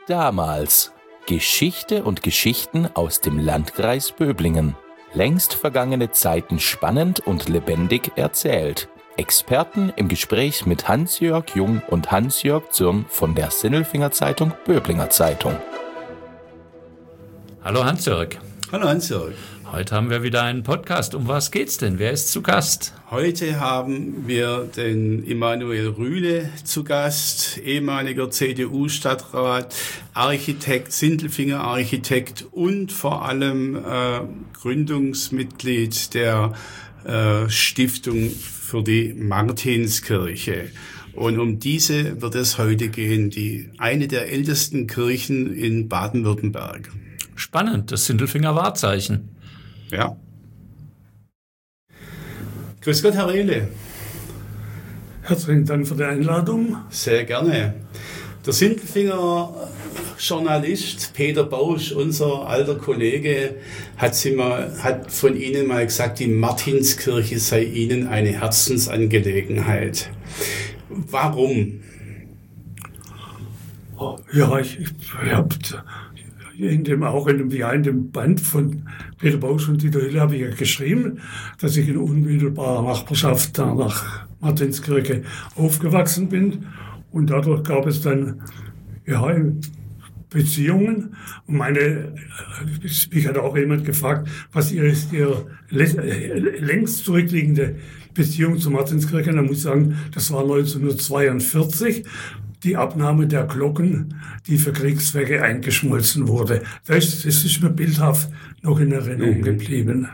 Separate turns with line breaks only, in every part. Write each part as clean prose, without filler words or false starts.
Damals. Geschichte und Geschichten aus dem Landkreis Böblingen. Längst vergangene Zeiten spannend und lebendig erzählt. Experten im Gespräch mit Hans-Jörg Jung und Hans-Jörg Zürn von der Sinnelfinger Zeitung Böblinger Zeitung.
Hallo Hans-Jörg.
Hallo Hans-Jörg.
Heute haben wir wieder einen Podcast. Um was geht's denn? Wer ist zu Gast?
Heute haben wir den Immanuel Rühle zu Gast, ehemaliger CDU-Stadtrat, Architekt, Sindelfinger Architekt und vor allem Gründungsmitglied der Stiftung für die Martinskirche. Und um diese wird es heute gehen, eine der ältesten Kirchen in Baden-Württemberg.
Spannend, das Sindelfinger Wahrzeichen.
Ja. Grüß Gott, Herr Rehle.
Herzlichen Dank für die Einladung.
Sehr gerne. Der Sindelfinger Journalist Peter Bausch, unser alter Kollege, hat von Ihnen mal gesagt, die Martinskirche sei Ihnen eine Herzensangelegenheit. Warum?
Ja, ich habe in dem Band von Peter Bausch und Dieter Hille habe ich ja geschrieben, dass ich in unmittelbarer Nachbarschaft nach Martinskirche aufgewachsen bin. Und dadurch gab es dann Beziehungen. Und mich hat auch jemand gefragt, was ist Ihre längst zurückliegende Beziehung zur Martinskirche? Und da muss ich sagen, das war 1942. Die Abnahme der Glocken, die für Kriegszwecke eingeschmolzen wurde. Das ist mir bildhaft noch in Erinnerung geblieben.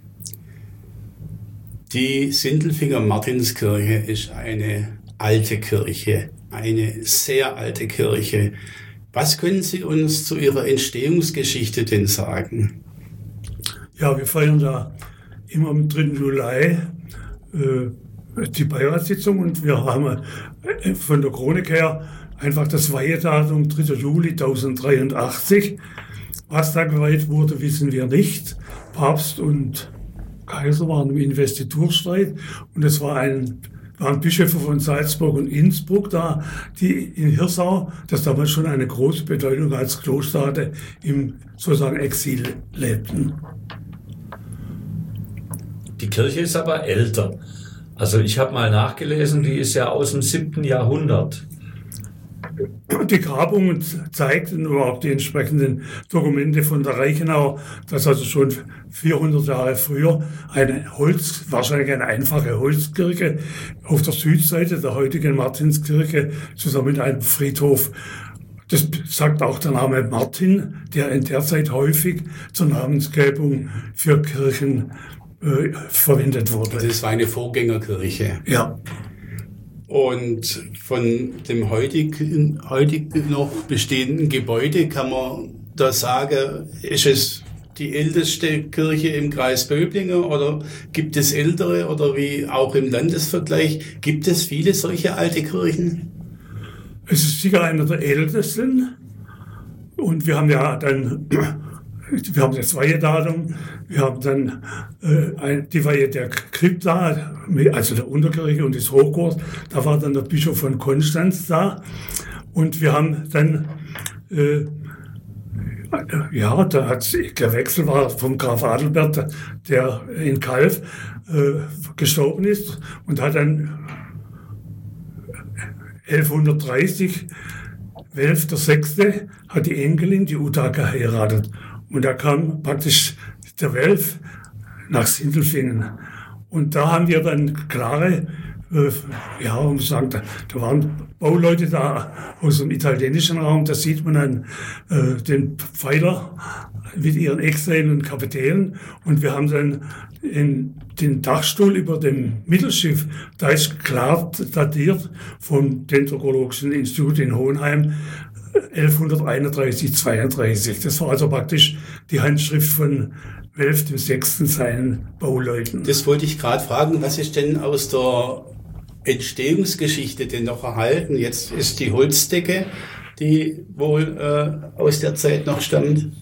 Die Sindelfinger Martinskirche ist eine alte Kirche, eine sehr alte Kirche. Was können Sie uns zu Ihrer Entstehungsgeschichte denn sagen?
Ja, wir feiern da immer am 3. Juli die Beiratssitzung und wir haben von der Chronik her einfach das Weihedatum 3. Juli 1083. Was da geweiht wurde, wissen wir nicht. Papst und Kaiser waren im Investiturstreit und es waren Bischöfe von Salzburg und Innsbruck da, die in Hirsau, das damals schon eine große Bedeutung als Kloster hatte, im sozusagen Exil lebten.
Die Kirche ist aber älter. Also ich habe mal nachgelesen, die ist ja aus dem 7. Jahrhundert.
Die Grabung zeigten oder auch die entsprechenden Dokumente von der Reichenau, dass also schon 400 Jahre früher wahrscheinlich eine einfache Holzkirche auf der Südseite der heutigen Martinskirche zusammen mit einem Friedhof. Das sagt auch der Name Martin, der in der Zeit häufig zur Namensgebung für Kirchen verwendet wurde.
Das war eine Vorgängerkirche.
Ja.
Und von dem heutig noch bestehenden Gebäude kann man da sagen, ist es die älteste Kirche im Kreis Böblingen oder gibt es ältere oder wie auch im Landesvergleich, gibt es viele solche alte Kirchen?
Es ist sicher einer der ältesten und wir haben das Weihedatum, wir haben dann die Weihe der Krypta, also der Unterkirche und des Hochchors, da war dann der Bischof von Konstanz da und wir haben dann, der Wechsel war vom Graf Adelbert, der in Calw gestorben ist und hat dann 1130, Welf VI. Hat die Enkelin, die Uta, geheiratet. Und da kam praktisch der Welf nach Sindelfingen. Und da haben wir dann klare, da waren Bauleute da aus dem italienischen Raum, da sieht man dann den Pfeiler mit ihren Extrahen und Kapitänen. Und wir haben dann den Dachstuhl über dem Mittelschiff, da ist klar datiert vom Dendrologischen Institut in Hohenheim, 1131, 32. Das war also praktisch die Handschrift von Welf VI. Seinen Bauleuten.
Das wollte ich gerade fragen, was ist denn aus der Entstehungsgeschichte denn noch erhalten? Jetzt ist die Holzdecke, die wohl aus der Zeit noch stammt.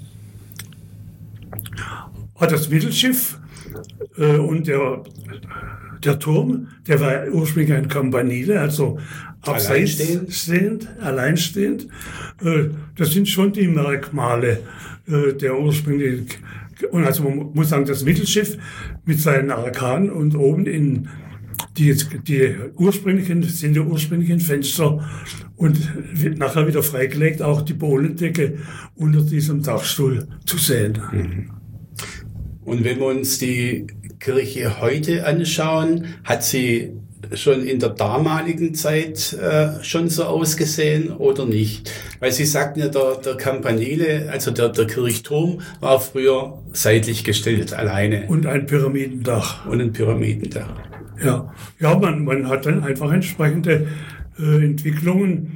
Das Mittelschiff und der Turm, der war ursprünglich ein Campanile, also alleinstehend. Das sind schon die Merkmale der ursprünglichen. Und also man muss sagen, das Mittelschiff mit seinen Arkanen und oben die ursprünglichen Fenster und wird nachher wieder freigelegt, auch die Bohlendecke unter diesem Dachstuhl zu sehen.
Mhm. Und wenn wir uns die Kirche heute anschauen, hat sie schon in der damaligen Zeit schon so ausgesehen oder nicht? Weil Sie sagten ja, der Campanile, also der Kirchturm, war früher seitlich gestellt, alleine.
Und ein Pyramidendach. Ja, man hat dann einfach entsprechende Entwicklungen.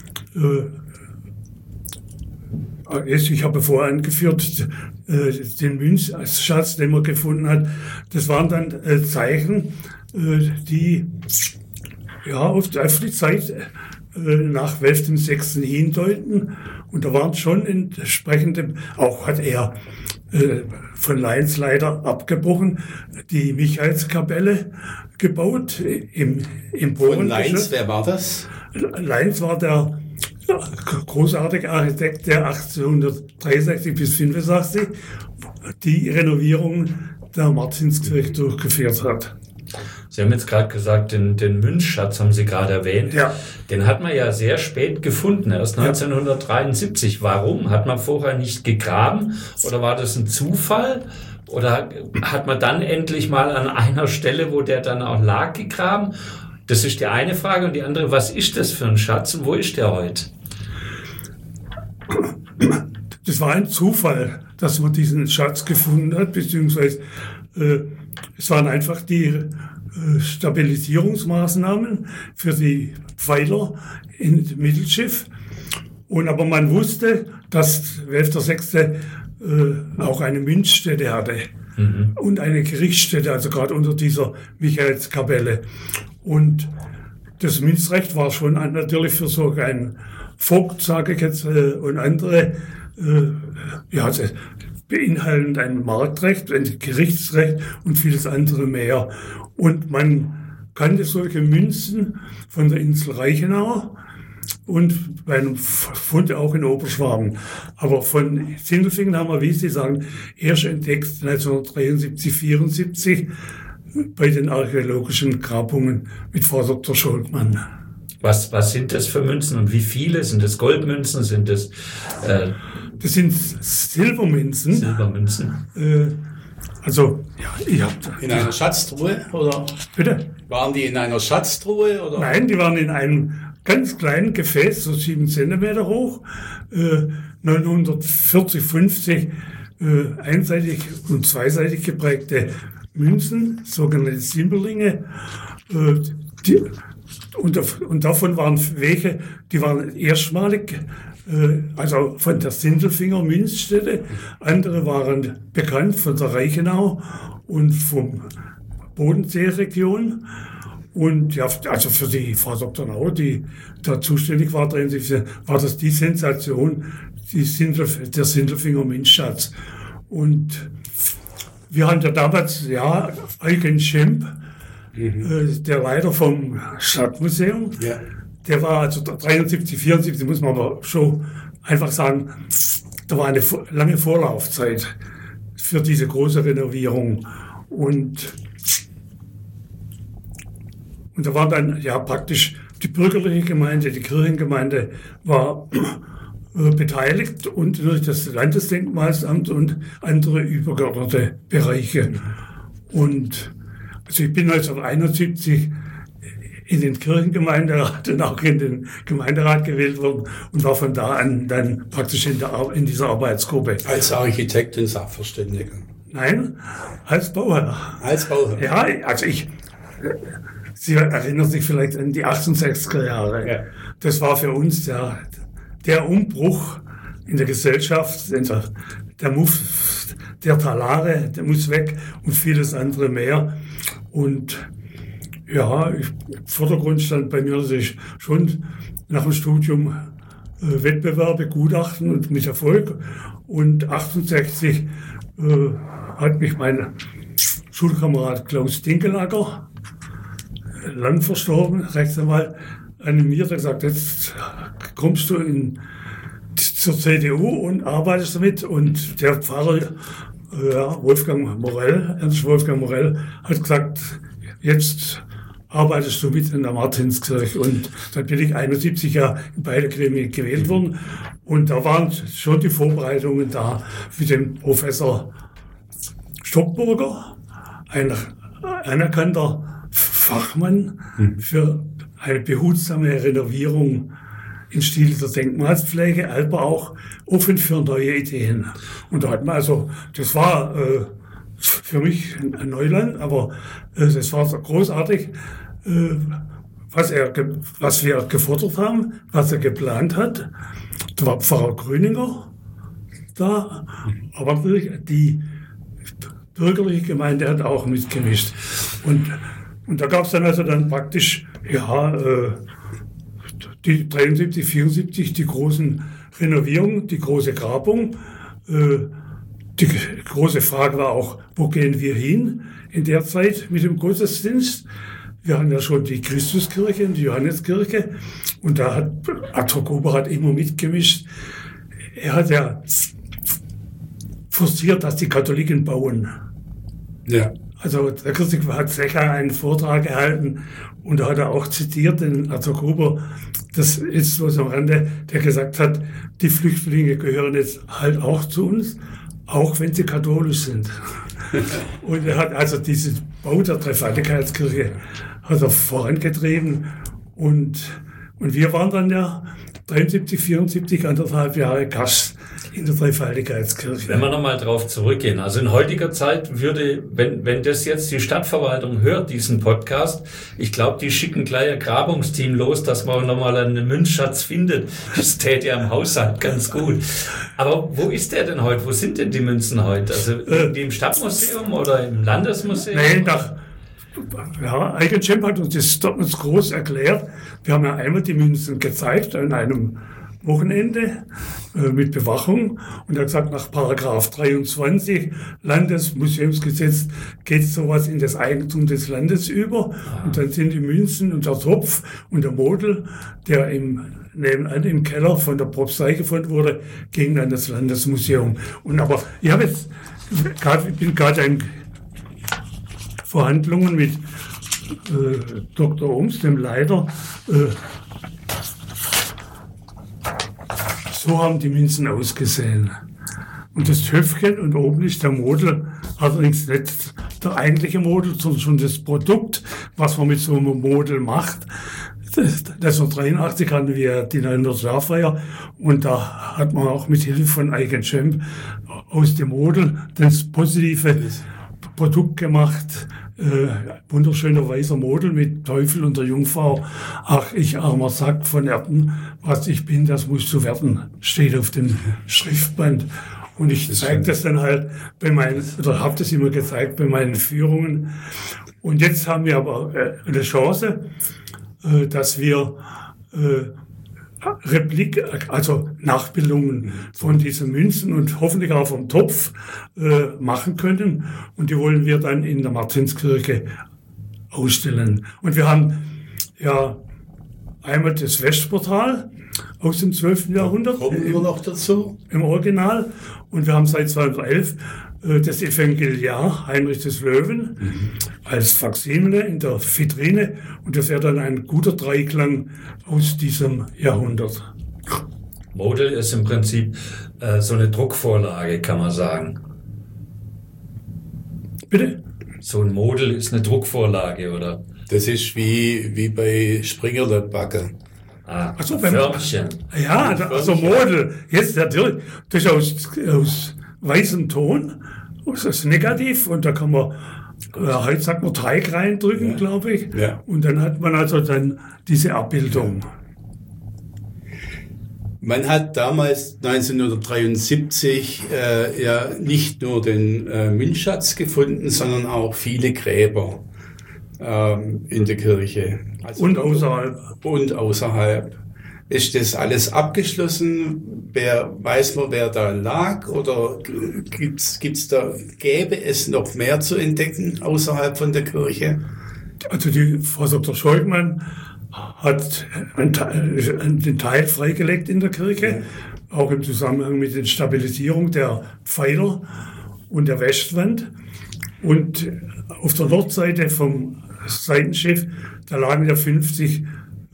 Ich habe vorher angeführt, den Münzschatz, den man gefunden hat. Das waren dann Zeichen, die auf die Zeit nach Welf dem 6. hindeuten. Und da waren schon entsprechende, auch hat er von Leins leider abgebrochen, die Michaelskapelle gebaut im Bohren.
Von Leins, wer war das?
Leins war der großartige Architekt, der 1863 bis 85 die Renovierung der Martinskirche durchgeführt hat.
Sie haben jetzt gerade gesagt, den Münzschatz haben Sie gerade erwähnt.
Ja.
Den hat man ja sehr spät gefunden, erst 1973. Warum? Hat man vorher nicht gegraben oder war das ein Zufall? Oder hat man dann endlich mal an einer Stelle, wo der dann auch lag, gegraben? Das ist die eine Frage. Und die andere, was ist das für ein Schatz und wo ist der heute?
Das war ein Zufall, dass man diesen Schatz gefunden hat, beziehungsweise es waren einfach die Stabilisierungsmaßnahmen für die Pfeiler im Mittelschiff. Aber man wusste, dass Welf der 6. Auch eine Münzstätte hatte und eine Gerichtsstätte, also gerade unter dieser Michaelskapelle. Und das Münzrecht war schon natürlich für so einen Vogt, sage ich jetzt, und andere, beinhaltend ein Marktrecht, ein Gerichtsrecht und vieles andere mehr. Und man kannte solche Münzen von der Insel Reichenau und bei einem Fund auch in Oberschwaben. Aber von Sindelfingen haben wir, wie Sie sagen, erst entdeckt 1973, 74 bei den archäologischen Grabungen mit Frau Dr. Scholtmann.
Was sind das für Münzen und wie viele? Sind das Goldmünzen? Sind das...
Das sind Silbermünzen.
In einer Schatztruhe, oder?
Bitte?
Waren die in einer Schatztruhe, oder?
Nein, die waren in einem ganz kleinen Gefäß, so 7 Zentimeter hoch, 940, 50 einseitig und zweiseitig geprägte Münzen, sogenannte Simperlinge. Und davon waren welche, die waren erstmalig, also von der Sindelfinger Münzstätte. Andere waren bekannt von der Reichenau und vom Bodenseeregion. Und ja, also für die Frau Dr. Nau, die da zuständig war, war das die Sensation, der Sindelfinger Münzschatz. Und wir hatten ja damals, Eugen Schemp, der Leiter vom Stadtmuseum, der war also 73, 74, muss man aber schon einfach sagen, da war eine lange Vorlaufzeit für diese große Renovierung. Und da war dann praktisch die bürgerliche Gemeinde, die Kirchengemeinde war beteiligt und durch das Landesdenkmalsamt und andere übergeordnete Bereiche. Und also ich bin 1971 in den Kirchengemeinderat und auch in den Gemeinderat gewählt worden und war von da an dann praktisch in dieser Arbeitsgruppe.
Als Architekt und Sachverständiger?
Nein, als Bauherr.
Als Bauherr?
Ja, also Sie erinnern sich vielleicht an die 68er Jahre. Ja. Das war für uns der Umbruch in der Gesellschaft, der Talare, der muss weg und vieles andere mehr. Und im Vordergrund stand bei mir natürlich schon nach dem Studium Wettbewerbe, Gutachten und mit Erfolg. Und 68 hat mich mein Schulkamerad Klaus Dinkelacker, lang verstorben, Rechtsanwalt, animiert und gesagt, jetzt kommst du zur CDU und arbeitest damit. Und der Pfarrer, Ernst Wolfgang Morell, hat gesagt, jetzt arbeitest du mit in der Martinskirche. Und dann bin ich 71 Jahre in beide Gremien gewählt worden. Und da waren schon die Vorbereitungen da mit dem Professor Stockburger, ein anerkannter Fachmann für eine behutsame Renovierung im Stil der Denkmalspflege, aber auch offen für neue Ideen. Und da hat man also, das war für mich ein Neuland, aber das war so großartig, was wir gefordert haben, was er geplant hat. Da war Pfarrer Gröninger da, aber natürlich die bürgerliche Gemeinde hat auch mitgemischt. Und da gab es dann also praktisch, die 73, 74, die großen Renovierungen, die große Grabung. Die große Frage war auch, wo gehen wir hin in der Zeit mit dem Gottesdienst? Wir haben ja schon die Christuskirche und die Johanneskirche und da hat Arthur Gruber immer mitgemischt. Er hat ja forciert, dass die Katholiken bauen.
Ja.
Also der Christoph hat Secher einen Vortrag gehalten und da hat er auch zitiert den Arthur Gruber, das ist was am Rande, der gesagt hat, die Flüchtlinge gehören jetzt halt auch zu uns, auch wenn sie katholisch sind. Und er hat also diesen Bau der Dreifaltigkeitskirche hat er vorangetrieben und wir waren dann ja 73, 74, 1,5 Jahre Gast in der Dreifaltigkeitskirche.
Wenn wir nochmal drauf zurückgehen, also in heutiger Zeit würde, wenn das jetzt die Stadtverwaltung hört, diesen Podcast, ich glaube, die schicken gleich ein Grabungsteam los, dass man nochmal einen Münzschatz findet. Das täte ja im Haushalt ganz gut. Aber wo ist der denn heute? Wo sind denn die Münzen heute? Also irgendwie im Stadtmuseum oder im Landesmuseum?
Nein, Eigenschemp hat uns das dort groß erklärt. Wir haben ja einmal die Münzen gezeigt an einem Wochenende mit Bewachung und er hat gesagt, nach Paragraph 23 Landesmuseumsgesetz geht sowas in das Eigentum des Landes über und dann sind die Münzen und der Topf und der Model, der nebenan im Keller von der Propstei gefunden wurde, gingen an das Landesmuseum. Aber ich bin gerade in Verhandlungen mit Dr. Oms, dem Leiter. So haben die Münzen ausgesehen. Und das Töpfchen und oben ist der Model, allerdings nicht der eigentliche Model, sondern schon das Produkt, was man mit so einem Model macht. 1983 hatten wir die 900-Jahr-Feier und da hat man auch mit Hilfe von Eigenschemp aus dem Model das positive Produkt gemacht. Wunderschöner weißer Model mit Teufel und der Jungfrau. Ach, ich armer Sack von Erden, was ich bin, das musst du werden, steht auf dem Schriftband. Und ich zeige das dann halt habe das immer gezeigt bei meinen Führungen. Und jetzt haben wir aber eine Chance, dass wir also Nachbildungen von diesen Münzen und hoffentlich auch vom Topf machen können. Und die wollen wir dann in der Martinskirche ausstellen. Und wir haben ja einmal das Westportal aus dem 12. Jahrhundert.
Kommen wir noch dazu?
Im Original. Und wir haben seit 2011 das Evangeliar Heinrich des Löwen als Faksimile in der Vitrine. Und das wäre dann ein guter Dreiklang aus diesem Jahrhundert.
Model ist im Prinzip so eine Druckvorlage, kann man sagen.
Bitte?
So ein Model ist eine Druckvorlage, oder?
Das ist wie bei Springer der Backe.
Also
Förmchen.
Ja, also Model. Jetzt natürlich, das ist aus weißem Ton. Das ist negativ und da kann man, heute sagt man Teig reindrücken, glaube ich.
Ja.
Und dann hat man also dann diese Abbildung.
Man hat damals 1973 ja nicht nur den Münzschatz gefunden, sondern auch viele Gräber in der Kirche. Also
Und außerhalb.
Und außerhalb. Ist das alles abgeschlossen? Weiß man, wer da lag? Oder gäbe es noch mehr zu entdecken außerhalb von der Kirche?
Also die Frau Dr. Scholtmann hat den Teil freigelegt in der Kirche, auch im Zusammenhang mit der Stabilisierung der Pfeiler und der Westwand. Und auf der Nordseite vom Seitenschiff, da lagen ja 50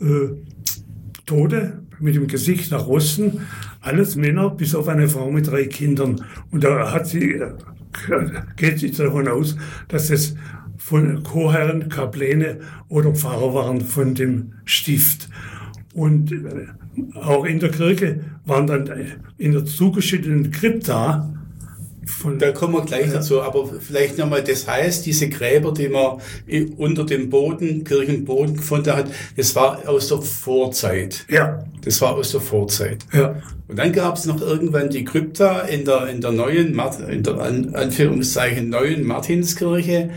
Tote mit dem Gesicht nach Osten, alles Männer, bis auf eine Frau mit 3 Kindern. Und da geht sie davon aus, dass es von Chorherren, Kapläne oder Pfarrer waren von dem Stift. Und auch in der Kirche waren dann in der zugeschütteten Krypta
da kommen wir gleich dazu, aber vielleicht nochmal, das heißt, diese Gräber, die man unter dem Boden, Kirchenboden gefunden hat, das war aus der Vorzeit.
Ja.
Das war aus der Vorzeit.
Ja.
Und dann gab es noch irgendwann die Krypta in der neuen, in der Anführungszeichen neuen Martinskirche.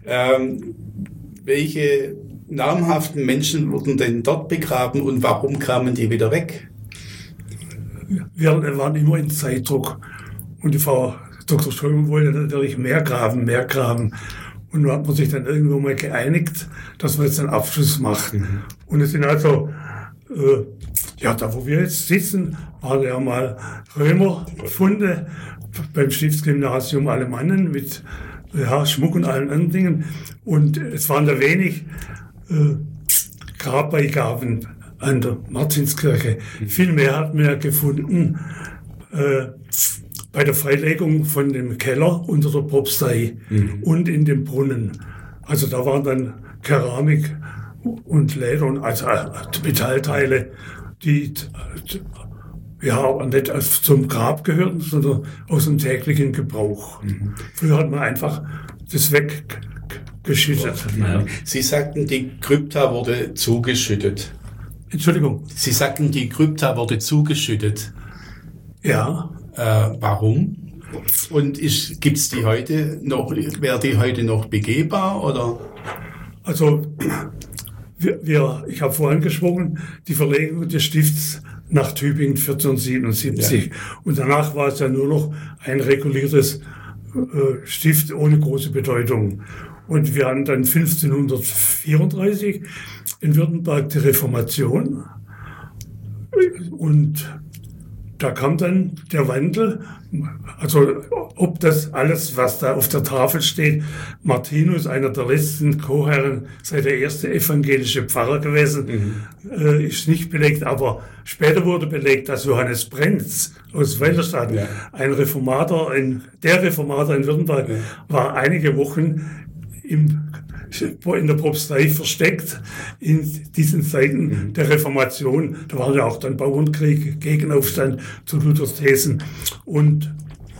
Welche namhaften Menschen wurden denn dort begraben und warum kamen die wieder weg?
Wir waren immer in Zeitdruck. Und die Frau Dr. Ström wollte natürlich mehr graben. Und da hat man sich dann irgendwo mal geeinigt, dass wir jetzt einen Abschluss machen. Und es sind also, da wo wir jetzt sitzen, waren ja mal Römerfunde beim Stiftsgymnasium Alemannen mit Schmuck und allen anderen Dingen. Und es waren da wenig Grabbeigaben an der Martinskirche. Viel mehr hat man ja gefunden bei der Freilegung von dem Keller unter der Propstei und in dem Brunnen. Also da waren dann Keramik und Leder und also Metallteile, die aber nicht zum Grab gehörten, sondern aus dem täglichen Gebrauch. Früher hat man einfach das weggeschüttet.
Sie sagten, die Krypta wurde zugeschüttet.
Entschuldigung.
Sie sagten, die Krypta wurde zugeschüttet.
Ja.
Warum? Und gibt's die heute noch? Wäre die heute noch begehbar oder?
Also ich habe vorhin gesprochen, die Verlegung des Stifts nach Tübingen 1477. Ja. Und danach war es ja nur noch ein reguliertes Stift ohne große Bedeutung. Und wir hatten dann 1534 in Württemberg die Reformation. Und da kam dann der Wandel, also ob das alles, was da auf der Tafel steht, Martinus, einer der letzten Chorherren, sei der erste evangelische Pfarrer gewesen, ist nicht belegt, aber später wurde belegt, dass Johannes Brenz aus Weilerstadt, der Reformator in Württemberg, war einige Wochen in der Propstei versteckt in diesen Zeiten der Reformation. Da war ja auch dann Bauernkrieg, Gegenaufstand zu Luthers Thesen. Und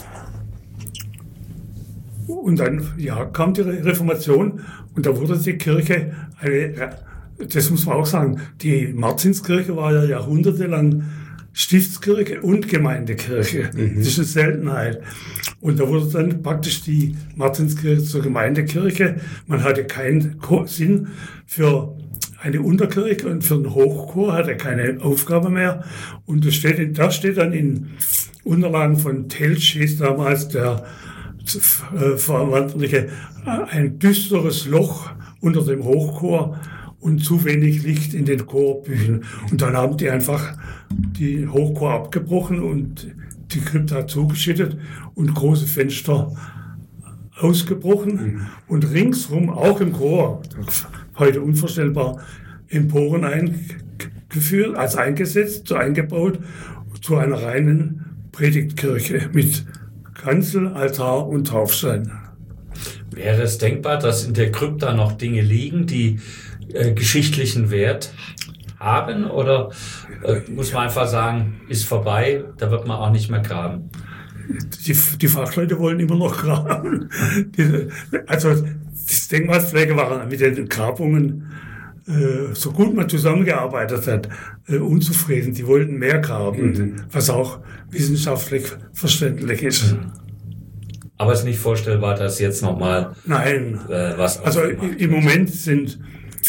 dann kam die Reformation und da wurde die Kirche das muss man auch sagen, die Martinskirche war ja jahrhundertelang Stiftskirche und Gemeindekirche. Das ist eine Seltenheit. Und da wurde dann praktisch die Martinskirche zur Gemeindekirche. Man hatte keinen Sinn für eine Unterkirche und für den Hochchor hatte keine Aufgabe mehr. Und da steht dann in Unterlagen von Teltsch, hieß damals der Verantwortliche, ein düsteres Loch unter dem Hochchor und zu wenig Licht in den Chorbüchen. Und dann haben die einfach die Hochchor abgebrochen und die Krypta zugeschüttet und große Fenster ausgebrochen und ringsrum, auch im Chor, heute unvorstellbar, Emporen eingesetzt, eingebaut zu einer reinen Predigtkirche mit Kanzel, Altar und Taufstein.
Wäre es denkbar, dass in der Krypta noch Dinge liegen, die geschichtlichen Wert haben, oder muss man einfach sagen, ist vorbei, da wird man auch nicht mehr graben?
Die Fachleute wollen immer noch graben. Also das Denkmalspflege war mit den Grabungen, so gut man zusammengearbeitet hat, unzufrieden. Die wollten mehr graben, was auch wissenschaftlich verständlich ist.
Aber es ist nicht vorstellbar, dass jetzt nochmal was...
Also im Moment sind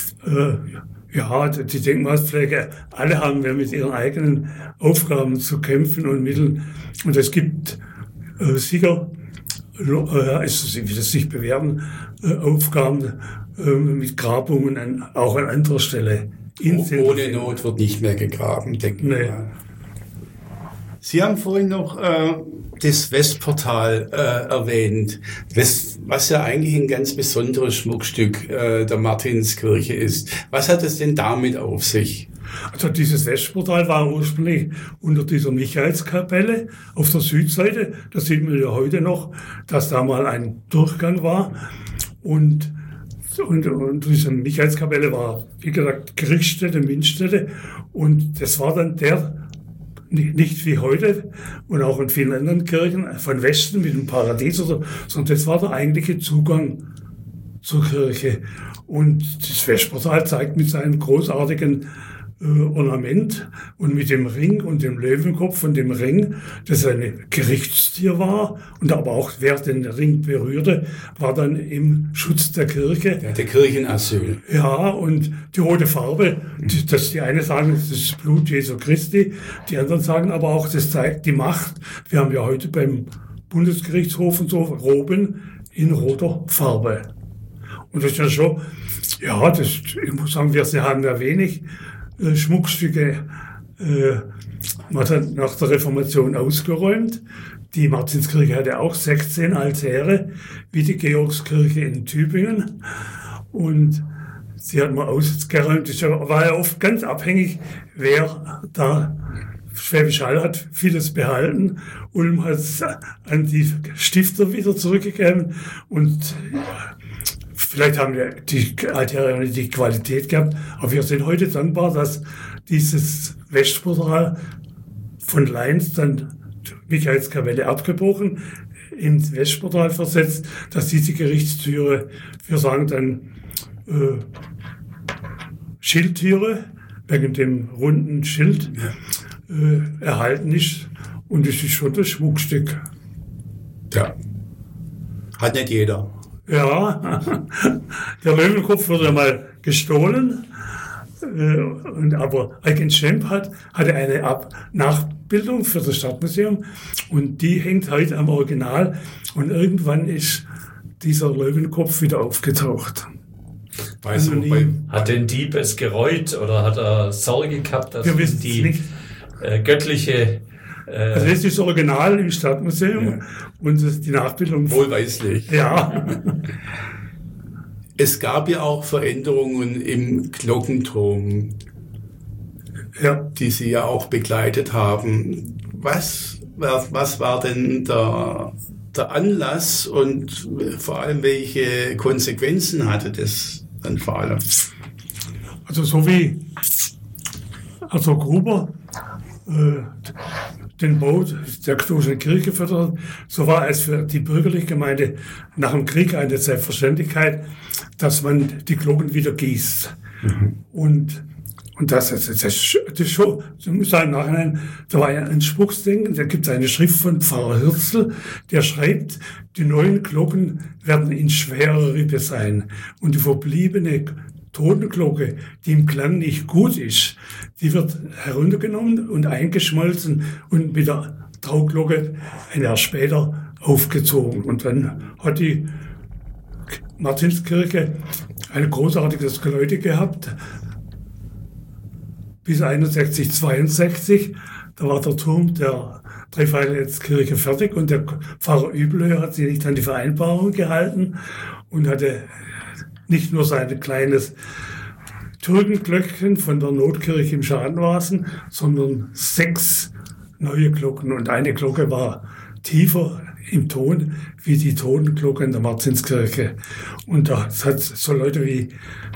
die Denkmalspflege, alle haben wir mit ihren eigenen Aufgaben zu kämpfen und Mitteln. Und es gibt sicher, wie das sich bewerben, Aufgaben mit Grabungen auch an anderer Stelle
Ohne Not wird nicht mehr gegraben, denke ich mal. Sie haben vorhin noch das Westportal erwähnt, was ja eigentlich ein ganz besonderes Schmuckstück der Martinskirche ist. Was hat es denn damit auf sich?
Also dieses Westportal war ursprünglich unter dieser Michaelskapelle auf der Südseite. Da sieht man ja heute noch, dass da mal ein Durchgang war. Und diese Michaelskapelle war, wie gesagt, Gerichtsstätte, Mintstätte. Und das war dann nicht wie heute und auch in vielen anderen Kirchen von Westen mit dem Paradies oder, sondern das war der eigentliche Zugang zur Kirche. Und das Westportal zeigt mit seinem großartigen Ornament und mit dem Ring und dem Löwenkopf und dem Ring, das ein Gerichtstier war und aber auch wer den Ring berührte, war dann im Schutz der Kirche.
Der Kirchenasyl.
Ja, und die rote Farbe, die eine sagen, das ist das Blut Jesu Christi, die anderen sagen aber auch, das zeigt die Macht. Wir haben ja heute beim Bundesgerichtshof und so Roben in roter Farbe. Und das ist ja schon, ja, ich muss sagen, wir haben ja wenig Schmuckstücke man hat nach der Reformation ausgeräumt. Die Martinskirche hatte auch 16 Altäre, wie die Georgskirche in Tübingen. Und sie hat man ausgeräumt. Das war ja oft ganz abhängig, wer da. Schwäbisch Hall hat vieles behalten. Ulm hat es an die Stifter wieder zurückgegeben. Und vielleicht haben wir die Altäre nicht die Qualität gehabt, aber wir sind heute dankbar, dass dieses Westportal von Leins dann Michaelskapelle abgebrochen, ins Westportal versetzt, dass diese Gerichtstüre, wir sagen dann Schildtüre, wegen dem runden Schild, erhalten ist. Und das ist schon das Schmuckstück.
Ja. Hat nicht jeder.
Ja, der Löwenkopf wurde mal gestohlen, aber Eugen Schemp hatte eine Nachbildung für das Stadtmuseum und die hängt heute am Original und irgendwann ist dieser Löwenkopf wieder aufgetaucht.
Hat den Dieb es gereut oder hat er Sorge gehabt, dass die göttliche...
Also das ist das Original im Stadtmuseum und das ist die Nachbildung.
Wohlweislich.
Ja.
Es gab ja auch Veränderungen im Glockenturm, die Sie ja auch begleitet haben. Was war denn der Anlass und vor allem welche Konsequenzen hatte das dann vor allem?
Also so wie Gruber den Bau der katholischen Kirche fördert, so war es für die bürgerliche Gemeinde nach dem Krieg eine Selbstverständlichkeit, dass man die Glocken wieder gießt. Und das schon, ich muss sagen, im Nachhinein, da war ein Spruchsdenken, da gibt es eine Schrift von Pfarrer Hirzel, der schreibt, die neuen Glocken werden in schwerer Rippe sein und die verbliebene Totenglocke, die im Klang nicht gut ist, die wird heruntergenommen und eingeschmolzen und mit der Trauglocke ein Jahr später aufgezogen. Und dann hat die Martinskirche ein großartiges Geläute gehabt, bis 61, 62. Da war der Turm der Dreifaltigkeitskirche fertig und der Pfarrer Übelhöher hat sich nicht an die Vereinbarung gehalten und hatte nicht nur sein kleines Türkenglöckchen von der Notkirche im Schadenwasen, sondern 6 neue Glocken. Und eine Glocke war tiefer im Ton wie die Totenglocke in der Martinskirche. Und da hat so Leute wie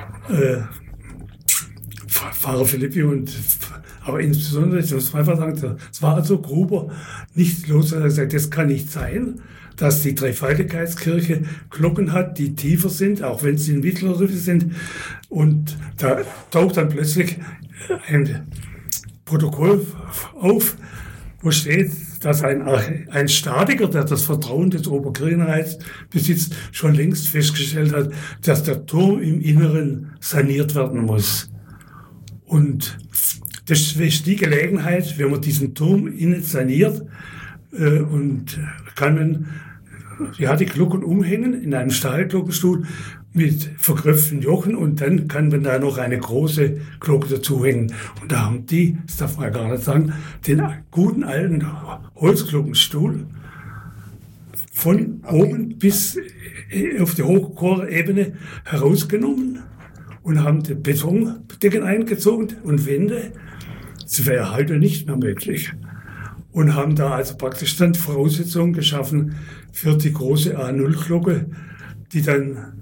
Pfarrer Philippi aber insbesondere, ich muss einfach sagen, es war also Gruber nicht los, er hat gesagt, das kann nicht sein, dass die Dreifaltigkeitskirche Glocken hat, die tiefer sind, auch wenn sie in mittlerer Rippe sind. Und da taucht dann plötzlich ein Protokoll auf, wo steht, dass ein Statiker, der das Vertrauen des Oberkirchenrats besitzt, schon längst festgestellt hat, dass der Turm im Inneren saniert werden muss. Und das ist die Gelegenheit, wenn man diesen Turm innen saniert, und kann man die Glocken umhängen in einem Stahlglockenstuhl mit verkröpften Jochen und dann kann man da noch eine große Glocke dazu hängen. Und da haben die, das darf man gar nicht sagen, den guten alten Holzglockenstuhl von oben bis auf die Hochchorebene herausgenommen und haben die Betondecken eingezogen und Wände. Das wäre heute nicht mehr möglich. Und haben da also praktisch dann Voraussetzungen geschaffen für die große A0-Glocke, die dann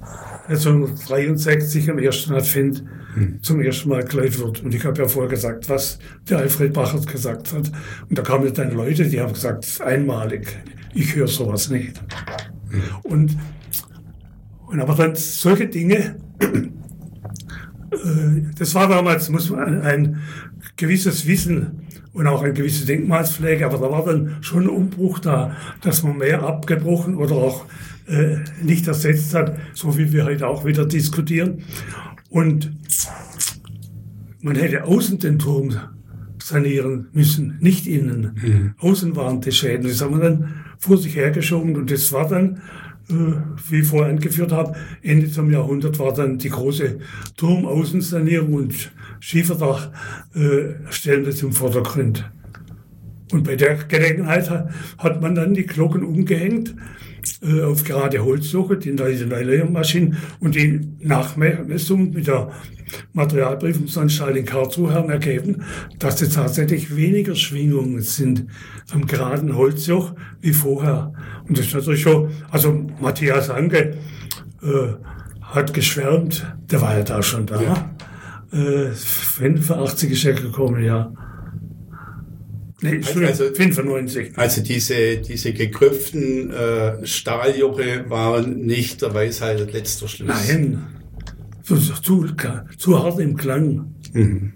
1963 am 1. Advent zum ersten Mal geläutet wird. Und ich habe ja vorher gesagt, was der Alfred Bachert gesagt hat. Und da kamen dann Leute, die haben gesagt, das ist einmalig. Ich höre sowas nicht. Und aber dann solche Dinge, das war damals, muss man ein gewisses Wissen und auch eine gewisse Denkmalspflege, aber da war dann schon ein Umbruch da, dass man mehr abgebrochen oder auch nicht ersetzt hat, so wie wir heute auch wieder diskutieren. Und man hätte außen den Turm sanieren müssen, nicht innen. Außen waren die Schäden. Das haben wir dann vor sich hergeschoben und das war dann, wie ich vorher angeführt habe, Ende zum Jahrhundert war dann die große Turmaußensanierung und Schieferdach stellen das im Vordergrund. Und bei der Gelegenheit hat man dann die Glocken umgehängt auf gerade Holzjoche, die Neulehrmaschinen und die Nachmessung mit der Materialprüfungsanstalt in Karlsruhe haben ergeben, dass es tatsächlich weniger Schwingungen sind am geraden Holzjoch wie vorher. Und das ist natürlich schon, also Matthias Anke hat geschwärmt, der war ja da schon da. Ja. 85 ist er gekommen, ja. Nee, also 95.
Also diese gekröpften Stahljoche waren nicht der Weisheit letzter Schluss.
Nein, zu hart im Klang.
Mhm.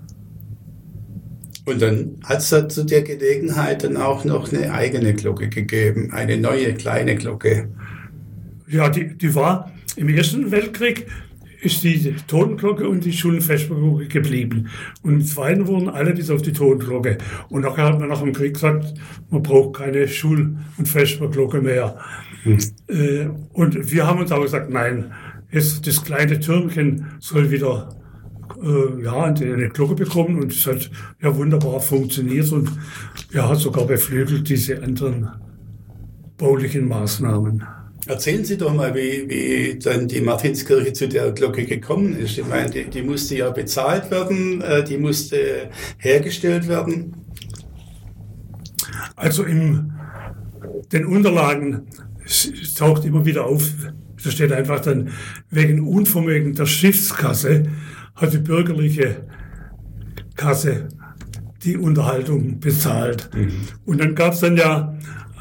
Und dann hat es zu der Gelegenheit dann auch noch eine eigene Glocke gegeben, eine neue kleine Glocke.
Ja, die war im Ersten Weltkrieg, ist die Totenglocke und die Schulen-Vesperglocke geblieben. Und im Zweiten wurden alle bis auf die Totenglocke. Und nachher hat man nach dem Krieg gesagt, man braucht keine Schul- und Vesperglocke mehr. Und wir haben uns aber gesagt, nein, das kleine Türmchen soll wieder eine Glocke bekommen. Und es hat ja wunderbar funktioniert und hat sogar beflügelt diese anderen baulichen Maßnahmen.
Erzählen Sie doch mal, wie dann die Martinskirche zu der Glocke gekommen ist. Ich meine, die musste ja bezahlt werden, die musste hergestellt werden.
Also in den Unterlagen taucht immer wieder auf, da steht einfach dann, wegen Unvermögen der Stiftskasse hat die bürgerliche Kasse die Unterhaltung bezahlt. Und dann gab es dann ja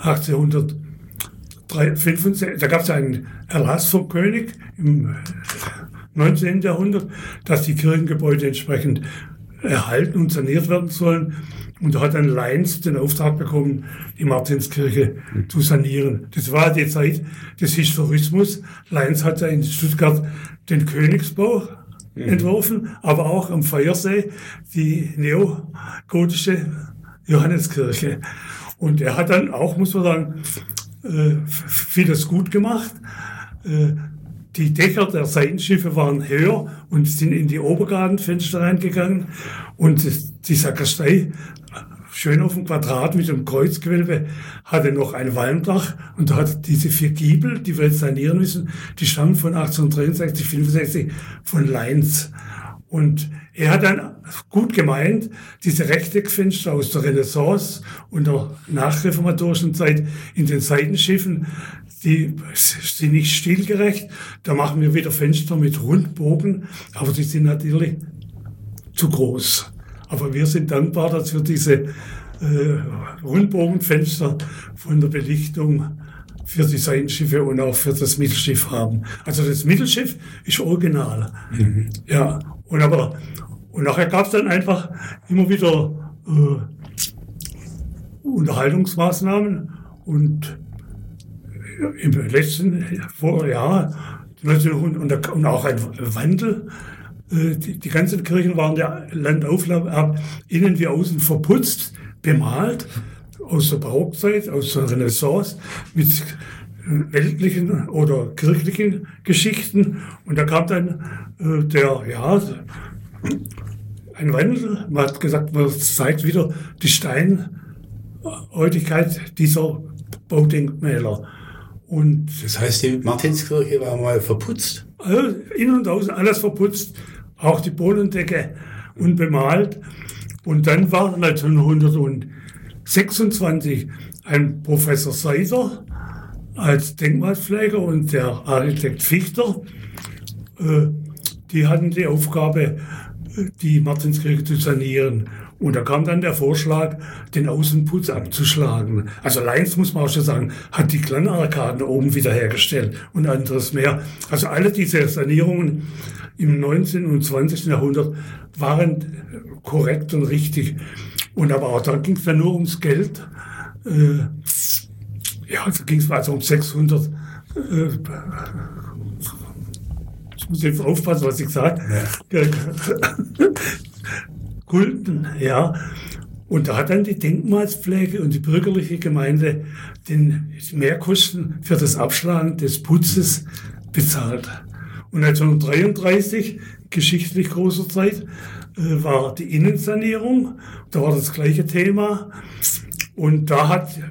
1865, da gab es einen Erlass vom König im 19. Jahrhundert, dass die Kirchengebäude entsprechend erhalten und saniert werden sollen. Und da hat dann Leins den Auftrag bekommen, die Martinskirche zu sanieren. Das war die Zeit des Historismus. Leins hat ja in Stuttgart den Königsbau entworfen, aber auch am Feiersee die neogotische Johanneskirche. Und er hat dann auch, muss man sagen, vieles gut gemacht. Die Dächer der Seitenschiffe waren höher und sind in die Obergadenfenster reingegangen. Und die Sakristei, schön auf dem Quadrat mit dem Kreuzgewölbe, hatte noch ein Walmdach. Und da hat diese 4 Giebel, die wir jetzt sanieren müssen, die stammen von 1863, 65 von Leins. Und er hat dann gut gemeint, diese Rechteckfenster aus der Renaissance und der nachreformatorischen Zeit in den Seitenschiffen, die sind nicht stilgerecht. Da machen wir wieder Fenster mit Rundbogen, aber die sind natürlich zu groß. Aber wir sind dankbar, dass wir diese Rundbogenfenster von der Belichtung für die Seitenschiffe und auch für das Mittelschiff haben. Also das Mittelschiff ist original. Ja. Und nachher gab es dann einfach immer wieder Unterhaltungsmaßnahmen und im letzten Jahr 1900 und auch ein Wandel. Die ganzen Kirchen waren ja Land auf, innen wie außen verputzt, bemalt. aus der Barockzeit, aus der Renaissance, mit weltlichen oder kirchlichen Geschichten. Und da kam dann ein Wandel. Man hat gesagt, man zeigt wieder die Steinhäutigkeit dieser Baudenkmäler. Und
das heißt, die Martinskirche war mal verputzt?
Innen und außen alles verputzt, auch die Bohlendecke und bemalt. Und dann war 1926 ein Professor Seider als Denkmalpfleger und der Architekt Fichter. Die hatten die Aufgabe, die Martinskirche zu sanieren. Und da kam dann der Vorschlag, den Außenputz abzuschlagen. Also Leins, muss man auch schon sagen, hat die Klangarkaden oben wiederhergestellt und anderes mehr. Also alle diese Sanierungen im 19. und 20. Jahrhundert waren korrekt und richtig. Und aber auch da ging es dann nur ums Geld. Da ging es also um 600. Ich muss jetzt aufpassen, was ich sage. Ja. Gulden, ja. Und da hat dann die Denkmalspflege und die bürgerliche Gemeinde den Mehrkosten für das Abschlagen des Putzes bezahlt. Und 1933, geschichtlich großer Zeit, war die Innensanierung. Da war das gleiche Thema. Und da hat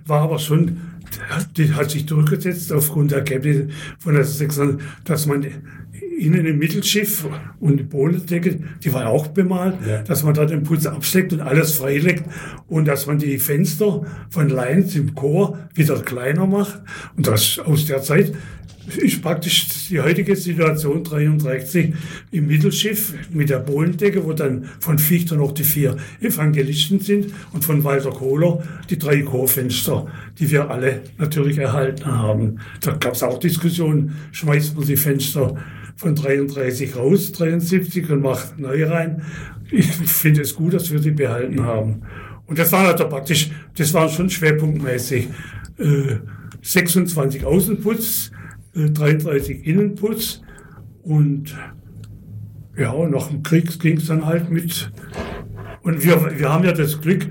sich durchgesetzt aufgrund der Ergebnisse von der Sechsern, dass man innen im Mittelschiff und die Bohlendecke, die war auch bemalt, dass man da den Putz absteckt und alles freilegt und dass man die Fenster von Leins im Chor wieder kleiner macht. Und das aus der Zeit ist praktisch die heutige Situation 33 im Mittelschiff mit der Bohlendecke, wo dann von Fichter noch die 4 Evangelisten sind und von Walter Kohler die 3 Chorfenster, die wir alle natürlich erhalten haben. Da gab es auch Diskussionen, schmeißt man die Fenster von 33 raus, 73 und macht neue rein. Ich finde es gut, dass wir die behalten haben. Und das war also praktisch, das war schon schwerpunktmäßig 26 Außenputz, 33 Innenputz und ja, nach dem Krieg ging es dann halt mit. Und wir haben ja das Glück,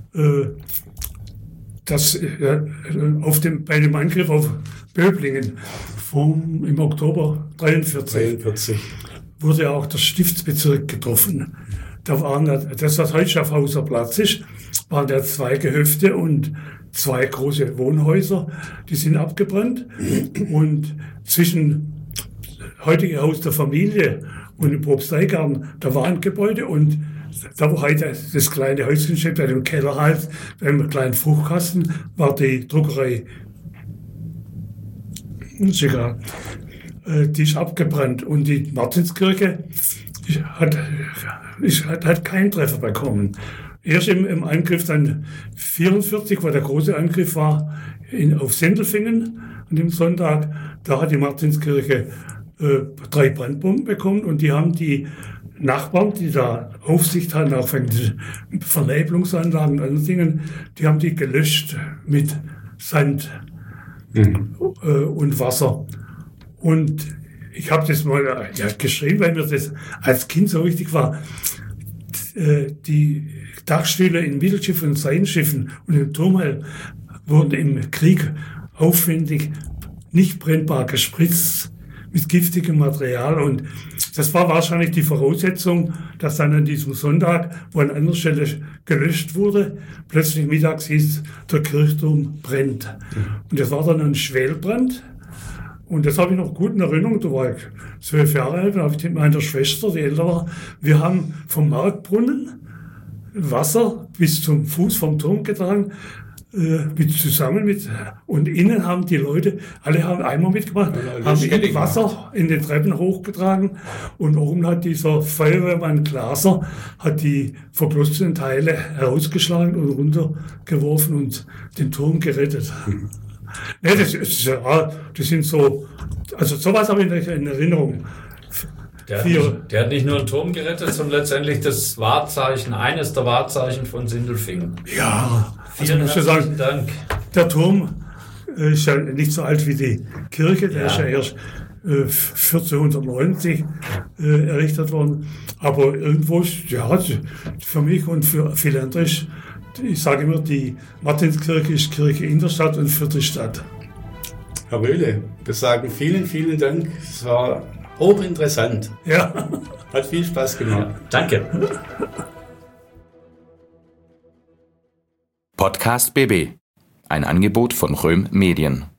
dass bei dem Angriff auf Böblingen im Oktober 43 wurde ja auch der Stiftsbezirk getroffen. Da waren das, was heute Schaffhauser Platz ist, waren da 2 Gehöfte und 2 große Wohnhäuser, die sind abgebrannt. Und zwischen heutigem Haus der Familie und dem Propsteigarten, da war ein Gebäude und da wo heute das kleine Häuschen steht, bei dem Keller halt, beim kleinen Fruchtkasten, war die Druckerei. Die ist abgebrannt und die Martinskirche hat keinen Treffer bekommen. Erst im Angriff dann 44, wo der große Angriff war, auf Sendelfingen an dem Sonntag, da hat die Martinskirche 3 Brandbomben bekommen und die haben die Nachbarn, die da Aufsicht hatten, auch wegen den Vernebelungsanlagen und anderen Dingen, die haben die gelöscht mit Sand und Wasser. Und ich habe das mal geschrieben, weil mir das als Kind so wichtig war. Die Dachstühle in Mittelschiff und Seitenschiffen und im Turmheil wurden im Krieg aufwendig nicht brennbar gespritzt mit giftigem Material. Und das war wahrscheinlich die Voraussetzung, dass dann an diesem Sonntag, wo an anderer Stelle gelöscht wurde, plötzlich mittags hieß, der Kirchturm brennt. Und das war dann ein Schwelbrand. Und das habe ich noch gut in Erinnerung. Da war ich 12 Jahre alt, da habe ich mit meiner Schwester, die älter war, wir haben vom Marktbrunnen Wasser bis zum Fuß vom Turm getragen, und innen haben die Leute, alle haben Eimer mitgebracht, haben Wasser in den Treppen hochgetragen und oben hat dieser Feuerwehrmann Glaser hat die verblusteten Teile herausgeschlagen und runtergeworfen und den Turm gerettet. Ne, das sind so, also sowas habe ich in Erinnerung.
Der hat nicht nur einen Turm gerettet, sondern letztendlich das Wahrzeichen, eines der Wahrzeichen von Sindelfingen.
Ja,
vielen herzlichen Dank.
Der Turm ist ja nicht so alt wie die Kirche, der ist ja erst 1490 errichtet worden. Aber irgendwo, ja, für mich und für viele andere ist ich sage immer, die Martinskirche ist Kirche in der Stadt und für die Stadt.
Herr Röhle, wir sagen vielen, vielen Dank. Es war hochinteressant.
Ja.
Hat viel Spaß gemacht.
Ja, danke.
Podcast BB. Ein Angebot von Röhm Medien.